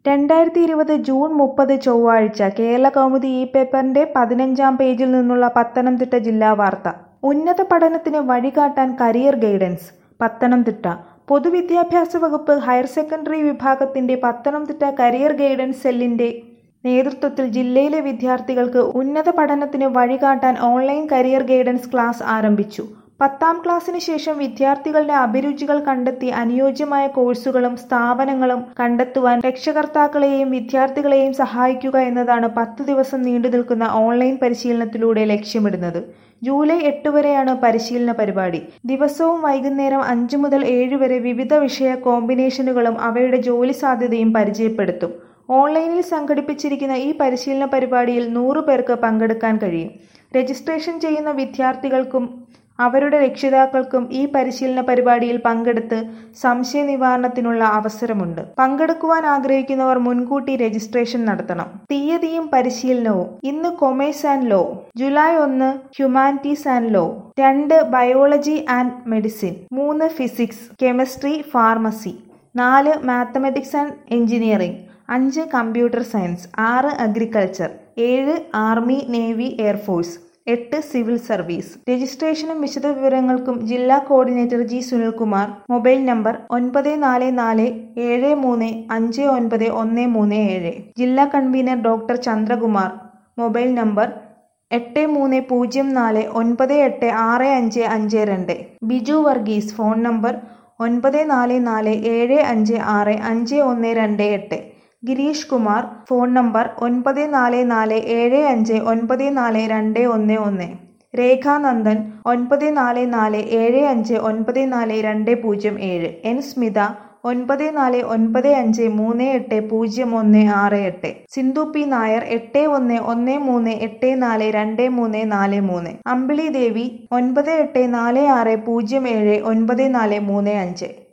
2020 June 30 ചൊവ്വാഴ്ച കേരളകൗമുദി പേപ്പറിന്റെ 15-ാം പേജിൽ നിന്നുള്ള പത്തനംതിട്ട ജില്ലാ വാർത്ത. ഉന്നത പഠനത്തിന് വഴികാട്ടാൻ കരിയർ ഗൈഡൻസ്. പത്തനംതിട്ട പൊതുവിദ്യാഭ്യാസ വകുപ്പ് ഹയർ സെക്കൻഡറി വിഭാഗത്തിന്റെ പത്തനംതിട്ട കരിയർ ഗൈഡൻസ് സെല്ലിന്റെ നേതൃത്വത്തിൽ ജില്ലയിലെ വിദ്യാർത്ഥികൾക്ക് ഉന്നത പഠനത്തിന് വഴികാട്ടാൻ ഓൺലൈൻ കരിയർ ഗൈഡൻസ് ക്ലാസ് ആരംഭിച്ചു. 10ാം ക്ലാസ്സിന് ശേഷം വിദ്യാർത്ഥികളുടെ അഭിരുചികൾ കണ്ടെത്തി അനുയോജ്യമായ കോഴ്സുകളും സ്ഥാപനങ്ങളും കണ്ടെത്തുവാൻ രക്ഷകർത്താക്കളെയും വിദ്യാർത്ഥികളെയും സഹായിക്കുക എന്നതാണ് 10 ദിവസം നീണ്ടുനിൽക്കുന്ന ഓൺലൈൻ പരിശീലനത്തിലൂടെ ലക്ഷ്യമിടുന്നത്. ജൂലൈ 8 വരെയാണ് പരിശീലന പരിപാടി. ദിവസവും വൈകുന്നേരം 5 മുതൽ 7 വരെ വിവിധ വിഷയ കോമ്പിനേഷനുകളും അവയുടെ ജോലി സാധ്യതയും പരിചയപ്പെടുത്തും. ഓൺലൈനിൽ സംഘടിപ്പിച്ചിരിക്കുന്ന ഈ പരിശീലന പരിപാടിയിൽ 100 പേർക്ക് പങ്കെടുക്കാൻ കഴിയും. രജിസ്ട്രേഷൻ ചെയ്യുന്ന വിദ്യാർത്ഥികൾക്കും അവരുടെ രക്ഷിതാക്കൾക്കും ഈ പരിശീലന പരിപാടിയിൽ പങ്കെടുത്ത് സംശയ നിവാരണത്തിനുള്ള അവസരമുണ്ട്. പങ്കെടുക്കുവാൻ ആഗ്രഹിക്കുന്നവർ മുൻകൂട്ടി രജിസ്ട്രേഷൻ നടത്തണം. തീയതിയും പരിശീലനവും. ഇന്ന് commerce and law, July 1 humanities and law, 2 biology and medicine, 3 physics, chemistry, pharmacy, 4 mathematics and engineering, 5 computer science, 6 agriculture, 7 army navy air force, 8 civil service. രജിസ്ട്രേഷനും വിശദവിവരങ്ങൾക്കും ജില്ലാ coordinator G Sunilkumar. Mobile number 9447359137. ജില്ലാ convener doctor Chandrakumar. Mobile number 8304986552. Biju Varghese. Phone number 9447565128. Girish Kumar. Phone number 9447594211. Rekhanandan 9447594207. N Smitha 9495380168. Sindhu P Nair 8113842343. Ambili Devi 9846079435.